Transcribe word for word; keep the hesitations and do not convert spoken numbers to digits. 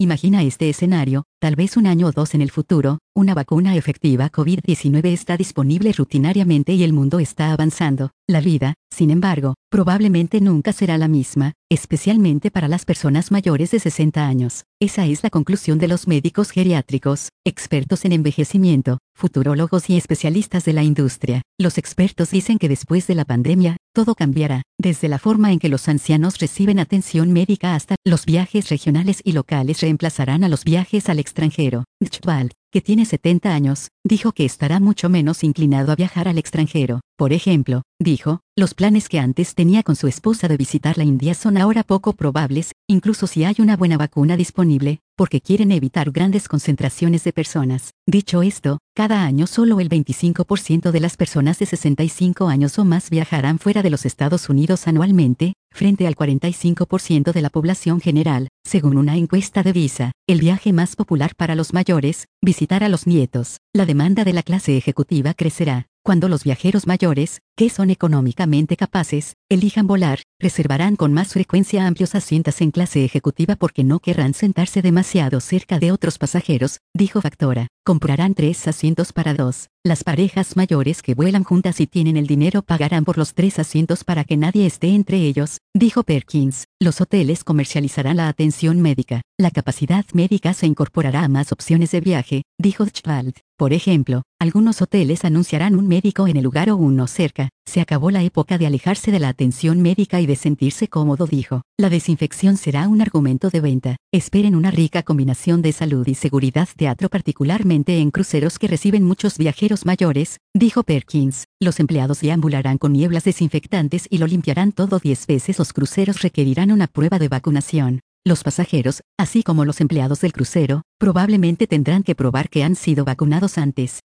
Imagina este escenario, tal vez un año o dos en el futuro, una vacuna efectiva COVID diecinueve está disponible rutinariamente y el mundo está avanzando. La vida, sin embargo, probablemente nunca será la misma, especialmente para las personas mayores de sesenta años. Esa es la conclusión de los médicos geriátricos, expertos en envejecimiento, futurólogos y especialistas de la industria. Los expertos dicen que después de la pandemia, todo cambiará, desde la forma en que los ancianos reciben atención médica hasta los viajes regionales y locales reemplazarán a los viajes al extranjero. Dchwald, que tiene setenta años, dijo que estará mucho menos inclinado a viajar al extranjero. Por ejemplo, dijo, los planes que antes tenía con su esposa de visitar la India son ahora poco probables, incluso si hay una buena vacuna disponible, porque quieren evitar grandes concentraciones de personas. Dicho esto, cada año solo el veinticinco por ciento de las personas de sesenta y cinco años o más viajarán fuera de los Estados Unidos anualmente, frente al cuarenta y cinco por ciento de la población general, según una encuesta de Visa. El viaje más popular para los mayores, visitar a los nietos. La demanda de la clase ejecutiva crecerá. Cuando los viajeros mayores, que son económicamente capaces, elijan volar, reservarán con más frecuencia amplios asientos en clase ejecutiva porque no querrán sentarse demasiado cerca de otros pasajeros, dijo Factora. Comprarán tres asientos para dos. Las parejas mayores que vuelan juntas y tienen el dinero pagarán por los tres asientos para que nadie esté entre ellos, dijo Perkins. Los hoteles comercializarán la atención médica. La capacidad médica se incorporará a más opciones de viaje, dijo Dchwald. Por ejemplo, algunos hoteles anunciarán un médico en el lugar o uno cerca. Se acabó la época de alejarse de la atención médica y de sentirse cómodo, dijo. La desinfección será un argumento de venta. Esperen una rica combinación de salud y seguridad teatro, particularmente en cruceros que reciben muchos viajeros mayores, dijo Perkins. Los empleados deambularán con nieblas desinfectantes y lo limpiarán todo diez veces. Los cruceros requerirán una prueba de vacunación. Los pasajeros, así como los empleados del crucero, probablemente tendrán que probar que han sido vacunados antes.